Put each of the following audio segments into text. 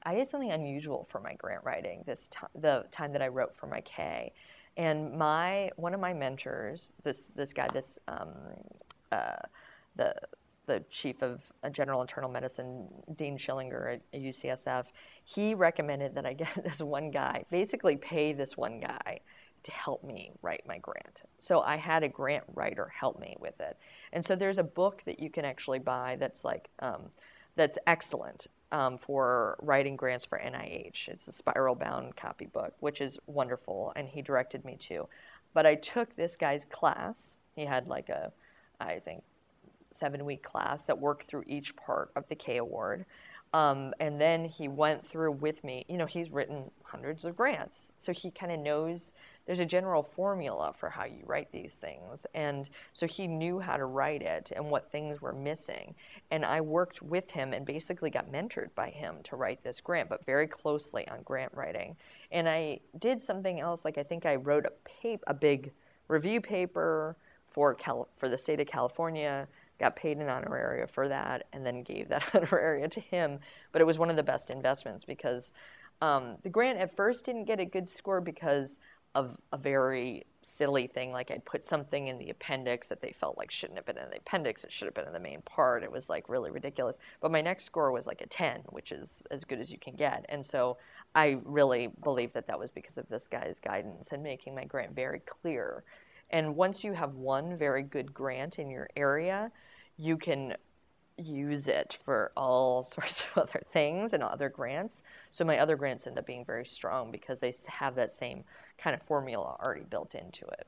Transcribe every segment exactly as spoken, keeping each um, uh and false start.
I did something unusual for my grant writing this time, the time that I wrote for my K. And my one of my mentors, this this guy, this um, uh, the the chief of uh, general internal medicine, Dean Schillinger at U C S F, he recommended that I get this one guy, basically pay this one guy to help me write my grant. So I had a grant writer help me with it. And so there's a book that you can actually buy that's like um, that's excellent um, for writing grants for N I H. It's a spiral bound copybook, which is wonderful, and he directed me to. But I took this guy's class. He had like a, I think, seven week class that worked through each part of the K Award. Um, and then he went through with me, you know, he's written hundreds of grants. So he kind of knows there's a general formula for how you write these things. And so he knew how to write it and what things were missing. And I worked with him and basically got mentored by him to write this grant, but very closely on grant writing. And I did something else, like I think I wrote a, paper, a big review paper for Cal- for the state of California, got paid an honoraria for that, and then gave that honoraria to him. But it was one of the best investments because um, the grant at first didn't get a good score because of a very silly thing. Like I'd put something in the appendix that they felt like shouldn't have been in the appendix. It should have been in the main part. It was like really ridiculous. But my next score was like a ten, which is as good as you can get. And so I really believe that that was because of this guy's guidance and making my grant very clear. And once you have one very good grant in your area, you can use it for all sorts of other things and other grants. So my other grants end up being very strong because they have that same kind of formula already built into it.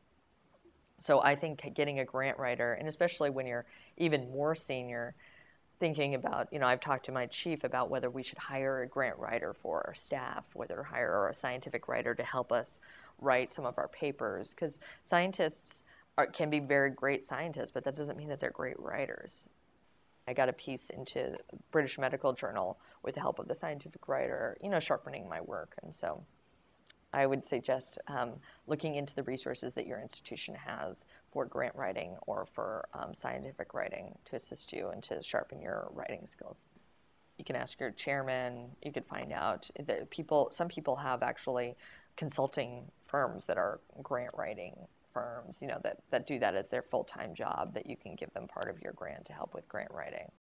So I think getting a grant writer, and especially when you're even more senior, thinking about, you know, I've talked to my chief about whether we should hire a grant writer for our staff, whether to hire a scientific writer to help us write some of our papers, because scientists are, can be very great scientists, but that doesn't mean that they're great writers. I got a piece into British Medical Journal with the help of the scientific writer, you know, sharpening my work. And so I would suggest um, looking into the resources that your institution has for grant writing or for um, scientific writing to assist you and to sharpen your writing skills. You can ask your chairman. You could find out that people, some people have actually consulting firms that are grant writing firms, you know, that, that do that as their full-time job, that you can give them part of your grant to help with grant writing.